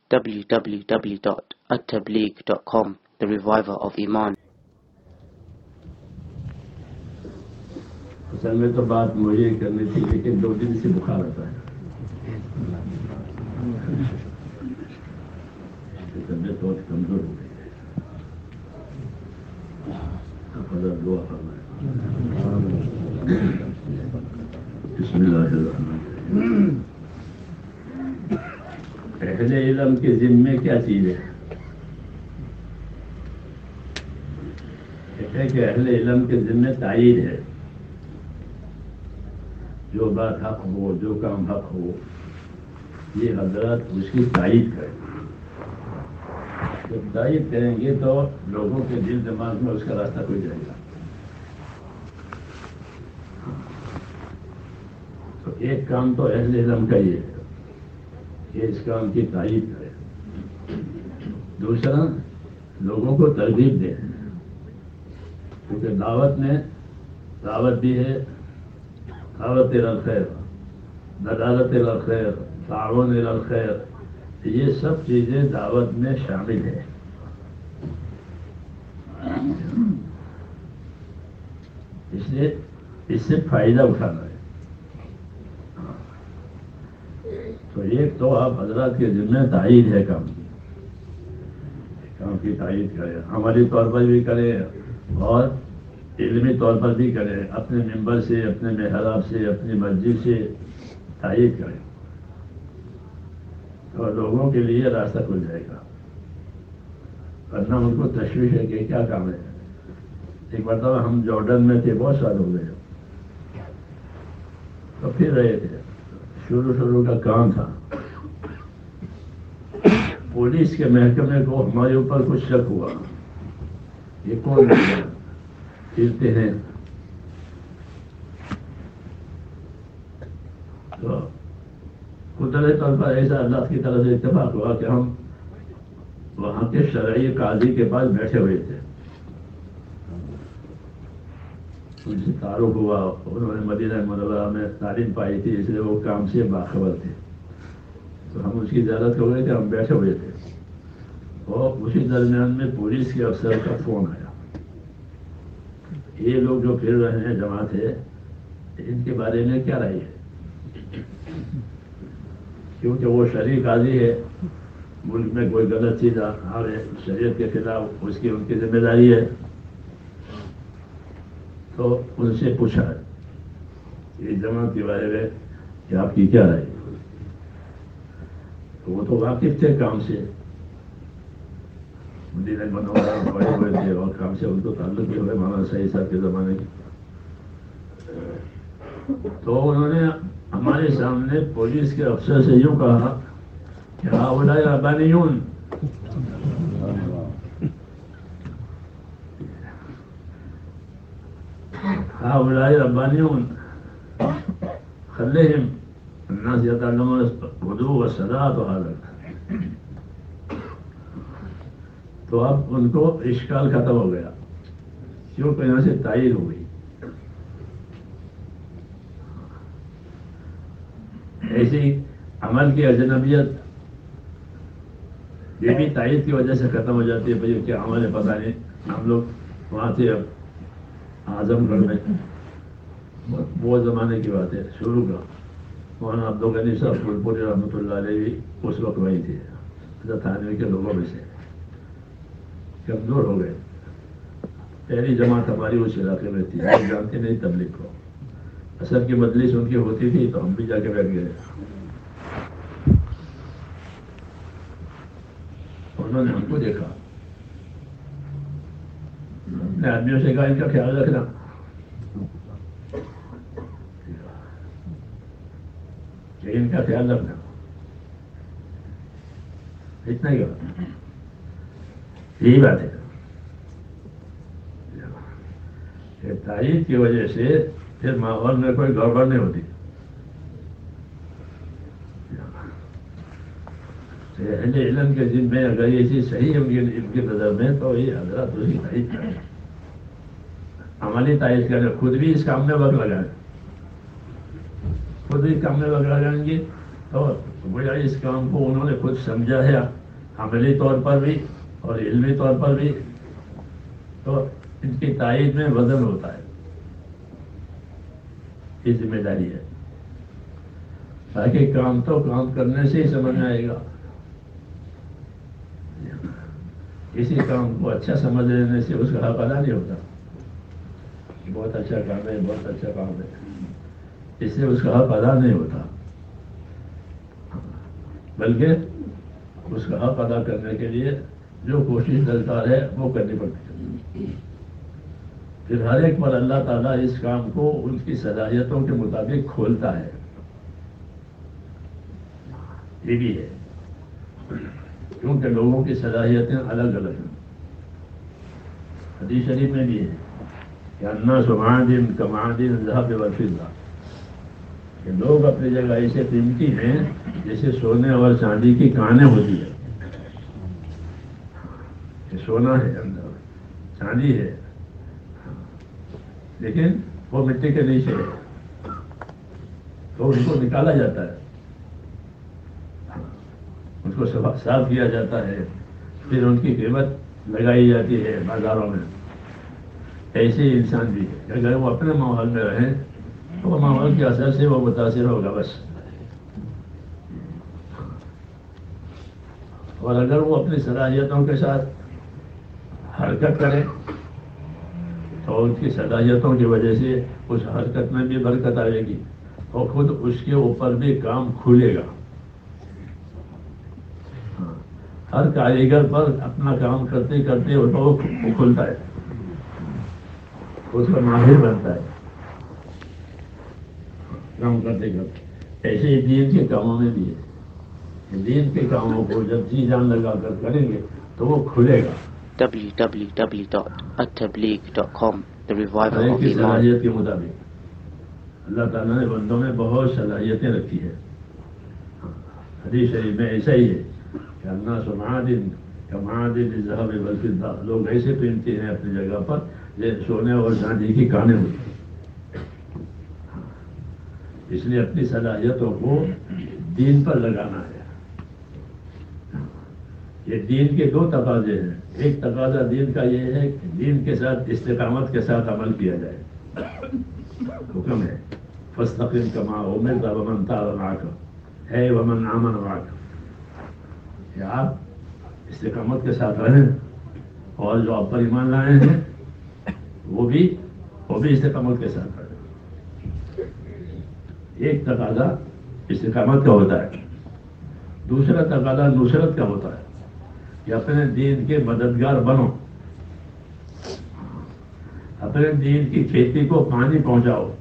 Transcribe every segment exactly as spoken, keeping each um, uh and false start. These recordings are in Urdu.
w w w dot at tabligh dot com, the reviver of Iman. اصل میں تو بات مجھے کرنی تھی لیکن دو دن سے بخار آتا ہے، طبیعت بہت کمزور ہو گئی ہے. حضرت دعا فرمائے. بسم اللہ الرحمن الرحیم. اہل علم کے ذمے کیا چیز ہے؟ ہے کہ اہل علم کے ذمے تائید ہے. جو بات حق ہو، جو کام حق ہو، یہ حضرات اس کی تائید کریں. جب تائید کریں گے تو لوگوں کے دل دماغ میں اس کا راستہ کھل جائے گا. تو ایک کام تو اہل علم کا یہ ہے کہ اس کام کی تائید کرے. دوسرا، لوگوں کو ترغیب دیں، کیونکہ دعوت میں دعوت بھی ہے، دعوت الی الخیر، دلالت الی الخیر، تعاون الی الخیر، یہ سب چیزیں دعوت میں شامل ہیں. اس لیے اس سے فائدہ اٹھانا ہے. تو ایک تو آپ حضرات کے ذمہ تائید ہے کام کی، کام کی تائید کریں، عملی طور پر بھی کریں اور علمی طور پر بھی کریں. اپنے ممبر سے، اپنے محراب سے، اپنی مسجد سے تائید کریں اور لوگوں کے لیے راستہ کھل جائے گا. ورنہ ان کو تشویش ہے کہ کیا کام ہے. ایک مرتبہ ہم جارڈن میں تھے، بہت سال ہو گئے، تو پھر رہے تھے. شروع شروع کا کام تھا. پولیس کے محکمے کو ہمارے اوپر کچھ شک ہوا، یہ کون پھرتے ہیں. تو قدرتی طور پر ایسا اللہ کی طرف سے اتفاق ہوا کہ ہم وہاں کے شرعی قاضی کے پاس بیٹھے ہوئے تھے. ان سے تعارف ہوا، انہوں نے مدینہ منورہ میں تعلیم پائی تھی، اس لیے وہ کام سے باخبر تھے. تو ہم اس کی زیارت ہو گئے کہ ہم بیٹھے ہوئے تھے، اور اسی درمیان میں پولیس کے افسر کا فون آیا. یہ لوگ جو پھر رہے ہیں جماعت ہے، ان کے بارے میں کیا رائے ہے؟ کیونکہ وہ شرعی قاضی ہے، ملک میں کوئی غلط چیز آ رہے شریعت کے خلاف، اس کی ان کی ذمہ داری ہے. تو ان سے پوچھا یہ جماعت کے بارے میں کہ آپ کی کیا رائے؟ تو وہ تو واقف تھے کام سے، مدینہ منورہ پڑے ہوئے تھے اور کام سے ان کو تعلق بھی ہوئے مولانا سعید صاحب کے زمانے کی. تو انہوں نے ہمارے سامنے پولیس کے افسر سے یوں کہا کہ ہؤلاء ربانیون، هؤلاء ربانیون خليهم الناس يتعلمون الوضوء والصلاة وهذا. تو اب ان کو اشکال ختم ہو گیا، کیونکہ یہاں سے تائید ہو گئی. ایسی عمل کی اجنبیت یہ بھی تائید کی وجہ سے ختم ہو جاتی ہے. بھائی کیا عمل ہے پتہ نہیں. ہم لوگ وہاں تھے اعظم گڑھ میں، وہ زمانے کی بات ہے شروع کا. مولانا عبدالغنی صاحب پھول پوری رحمۃ اللہ علیہ بھی اس وقت وہی تھے، تھانوی کے لوگوں میں سے. کمزور ہو گئے. پہلی جماعت ہماری اس علاقے میں تھی، ہم جانتے نہیں تبلیغ کو. اثر کی مجلس ان کی ہوتی تھی تو ہم بھی جا کے بیٹھ گئے. انہوں نے ہم کو دیکھا، اپنے آدمیوں سے کہا ان کا خیال رکھنا. کہ ان کا خیال رکھنا، اتنا ہی بات، یہی بات ہے. کہ تائید کی وجہ سے پھر ماحول میں کوئی گڑبڑ نہیں ہوتی. اہل علم کے ذمہ میں اگر یہ چیز صحیح ہے ان کی نظر میں تو یہ حضرات اس کی تائید کریں، عملی تائید کریں. خود بھی اس کام میں وقت لگائیں، خود بھی کام میں وقت لگائیں گے تو گویا اس کام کو انہوں نے خود سمجھا ہے عملی طور پر بھی اور علمی طور پر بھی. تو ان کی تائید میں وزن ہوتا ہے، یہ ذمہ داری ہے. تاکہ کام تو کام کرنے سے ہی سمجھ میں آئے گا. کسی کام کو اچھا سمجھ لینے سے اس کا حق ادا نہیں ہوتا. بہت اچھا کام ہے، بہت اچھا کام ہے، اس سے اس کا حق ادا نہیں ہوتا، بلکہ اس کا حق ادا کرنے کے لیے جو کوشش درکار ہے وہ کرنی پڑتی ہے. پھر ہر ایک پر اللہ تعالیٰ اس کام کو ان کی صلاحیتوں کے مطابق کھولتا ہے. یہ بھی ہے کیونکہ لوگوں کی صلاحیتیں الگ الگ ہیں. حدیث شریف میں بھی ہے کہ الناس معادن کمعادن الذهب والفضة، کہ لوگ اپنی جگہ ایسے قیمتی ہیں جیسے سونے اور چاندی کی کانیں ہوتی ہے. کہ سونا ہے اندر، چاندی ہے، لیکن وہ مٹی کے نیچے ہے، تو ان کو نکالا جاتا ہے، اس کو صاف کیا جاتا ہے، پھر ان کی قیمت لگائی جاتی ہے بازاروں میں. ایسے ہی انسان بھی ہے کہ اگر وہ اپنے ماحول میں رہیں تو وہ ماحول کے اثر سے وہ متاثر ہوگا بس. اور اگر وہ اپنی صلاحیتوں کے ساتھ حرکت کرے تو ان کی صلاحیتوں کی وجہ سے اس حرکت میں بھی برکت آئے گی اور خود اس کے اوپر بھی کام کھلے گا. ہر کاریگر پر اپنا کام کرتے کرتے وہ کھلتا ہے، اس کا ماہر بنتا ہے کام کرتے کرتے. ایسے ہی دین کے کاموں میں بھی ہے. دین کے کاموں کو جب جی جان لگا کر کریں گے تو وہ کھلے گا. w w w dot at tabligh dot com The Reviver Hare of کی Iman. صلاحیت کے مطابق اللہ تعالیٰ نے بندوں میں بہت صلاحیتیں رکھی ہے. حدیث شریف میں ایسا ہی ہے کہ الناس معادن کمعادن الذهب والفضة، لوگ ایسے قیمتی ہیں اپنی جگہ پر جیسے سونے اور چاندی کی کانیں ہوتی ہیں. اس لیے اپنی صلاحیتوں کو دین پر لگانا ہے. یہ دین کے دو تقاضے ہیں. ایک تقاضا دین کا یہ ہے کہ دین کے ساتھ استقامت کے ساتھ عمل کیا جائے. حکم ہے فاستقم کما امرت ومن تاب معك ہے ومن آمن معك، کہ آپ استقامت کے ساتھ رہیں اور جو آپ پر ایمان لائے ہیں وہ بھی وہ بھی استقامت کے ساتھ رہیں. ایک تقاضا استقامت کا ہوتا ہے، دوسرا تقاضا نصرت کا ہوتا ہے کہ اپنے دین کے مددگار بنو، اپنے دین کی کھیتی کو پانی پہنچاؤ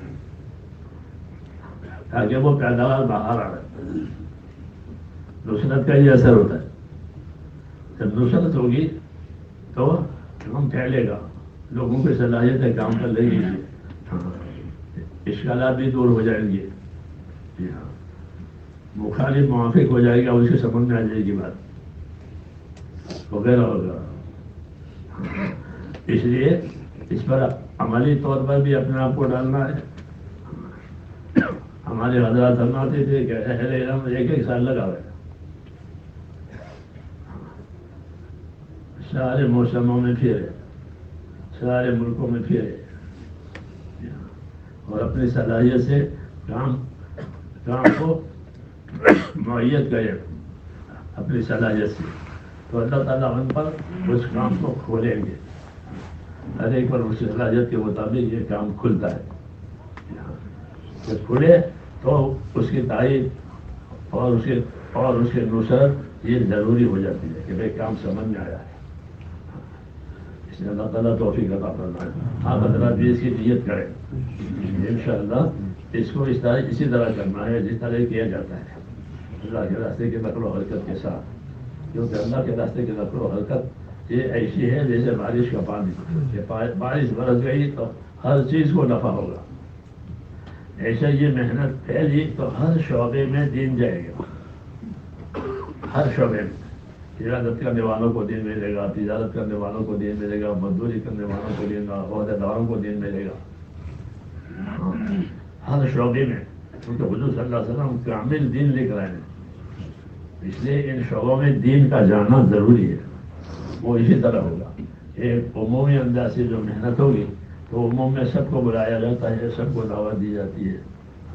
تاکہ وہ پیداوار باہر آ رہے. نصرت کا یہ اثر ہوتا ہے. جب نصرت ہوگی تو کام پھیلے گا، لوگوں کی صلاحیتیں کام کر لیں گی، اشکالات بھی دور ہو جائیں گے. جی ہاں، مخالف موافق ہو جائے گا، اس کے سمجھ میں آ جائے گی بات وغیرہ وغیرہ. اس لیے اس پر عملی طور پر بھی اپنے آپ کو ڈالنا ہے. ہمارے حضرات فرماتے تھے کہ اہل علم ایک ایک سال لگا ہوئے سارے موسموں میں پھرے، سارے ملکوں میں پھرے اور اپنی صلاحیت سے کام کام کو معیت کرے اپنی صلاحیت سے. تو اللہ تعالیٰ ان پر اس کام کو کھولیں گے. ہر ایک پر اس کی صلاحیت کے مطابق یہ کام کھلتا ہے. جب کھلے تو اس کی تائید اور اس کے اور اس کے نصرت یہ ضروری ہو جاتی ہے کہ بھائی کام سمجھ میں آیا ہے. اس لیے اللہ تعالیٰ توفیق عطا فرمائے. آپ حضرات بھی اس کی نیت کریں انشاءاللہ. اس کو اس طرح اسی طرح کرنا ہے جس طرح کیا جاتا ہے اللہ کے راستے کے نقل و حرکت کے ساتھ. کیونکہ اللہ کے راستے کی نقل و حرکت یہ ایسی ہے جیسے بارش کا پانی، کہ بارش برس گئی تو ہر چیز کو نفع ہوگا. ایسا یہ محنت پھیلی تو ہر شعبے میں دین جائے گا. ہر شعبے میں تجارت کرنے والوں کو دین ملے گا، تجارت کرنے والوں کو دین ملے گا، مزدوری کرنے والوں کو دین، عہدے داروں کو دین ملے گا. ہر شعبے میں کیونکہ حضور صلی اللہ علیہ وسلم کامل دین لے کر آئے ہیں، اس لیے ان شعبوں میں دین کا جاننا ضروری ہے. وہ اسی طرح ہوگا. ایک عمومی انداز سے جو محنت ہوگی تو عموم میں سب کو بلایا جاتا ہے، سب کو دعوت دی جاتی ہے،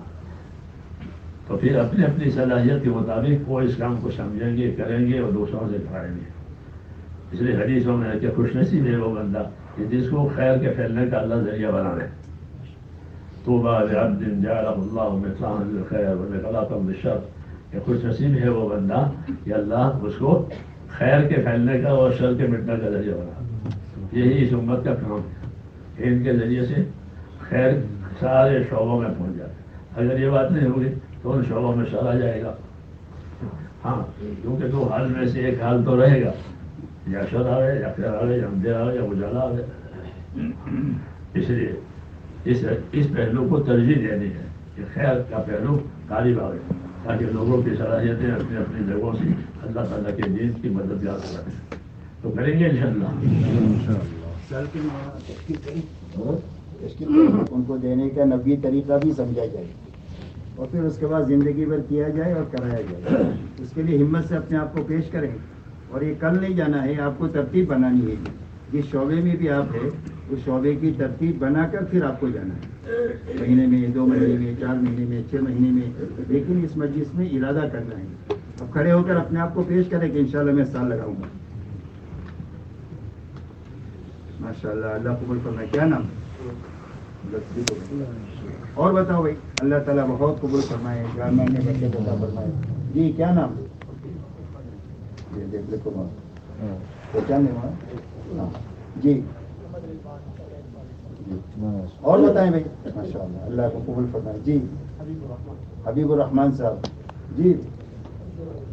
تو پھر اپنی اپنی صلاحیت کے مطابق وہ اس کام کو سمجھیں گے، کریں گے اور دوسروں سے کرائیں گے. اس لیے حدیثوں میں ہے کہ خوش نصیب ہے وہ بندہ کہ جس کو خیر کے پھیلنے کا اللہ ذریعہ بنا لے. طوبیٰ لعبد جعلہ اللہ مفتاحا للخیر ومغلاقا للشر، کہ خوش نصیب ہے وہ بندہ کہ اللہ اس کو خیر کے پھیلنے کا اور شر کے مٹنے کا ذریعہ بنا. یہی اس امت کا کام ہے کہ ان کے ذریعے سے خیر سارے شعبوں میں پہنچ جاتے. اگر یہ بات نہیں ہوگی تو ان شعبوں میں شر آ جائے گا. ہاں، کیونکہ دو حال میں سے ایک حال تو رہے گا، یا شر آئے یا خیر آئے یا اندھیرا آئے یا اجالا آئے. اس لیے اس اس پہلو کو ترجیح دینی ہے کہ خیر کا پہلو غالب آئے، تاکہ لوگوں کی صلاحیتیں اپنی اپنی جگہوں سے اللہ تعالیٰ کے دین کی مددگار کریں. تو کریں گے انشاءاللہ. ان کو دینے کا نبی طریقہ بھی سمجھا جائے اور پھر اس کے بعد زندگی بھر کیا جائے اور کرایا جائے. اس کے لیے ہمت سے اپنے آپ کو پیش کریں. اور یہ کل نہیں جانا ہے، آپ کو ترتیب بنانی ہے. جس شعبے میں بھی آپ ہے اس شعبے کی ترتیب بنا کر پھر آپ کو جانا ہے، مہینے میں، دو مہینے میں، چار مہینے میں، چھ مہینے میں. لیکن اس مجلس میں ارادہ کرنا ہے. اب کھڑے ہو کر اپنے آپ کو پیش کریں کہ انشاءاللہ میں سال لگاؤں گا. ماشاءاللہ، اللہ قبول فرمائے. کیا نام؟ اور بتاؤ بھائی. اللہ تعالیٰ بہت قبول فرمائے، جوان میں بچے عطا فرمائے. جی کیا نام؟ پہچان لیں وہاں. جی اور بتائیں بھائی. ماشاء اللہ، اللہ کو قبول فرمائے. جی حبیب الرحمان صاحب. جی